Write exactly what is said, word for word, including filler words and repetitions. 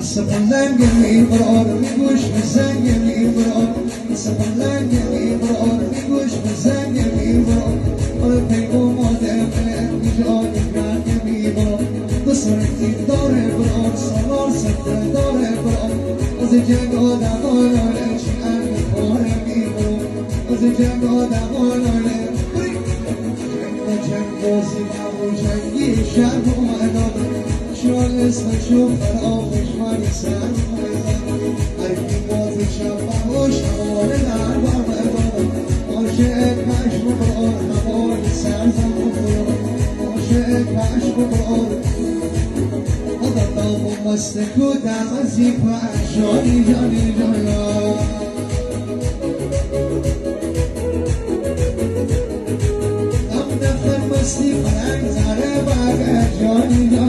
سبلنگ میبرار میگوش بزنگ میبرار سبلنگ میبرار میگوش بزنگ میبرار آره پیگو ماده من ایجاد رنگ میبرار بسرتی داره برار سوار سفر داره برار از جنگ آدم آنانه چی انگ پاره میبرار از جنگ آدم آنانه جنگ بازی و جنگی شرم و منانه شوال اسمشو فرامش مانی سر هرکی بازی شب و شماره در بار بار عاشق پشم و بار هوای سر زمان عاشق پشم و بار آدم دام و مست کودم از این پشم جانی جانی جانا مستی فرنگ زره بگر جانی جانی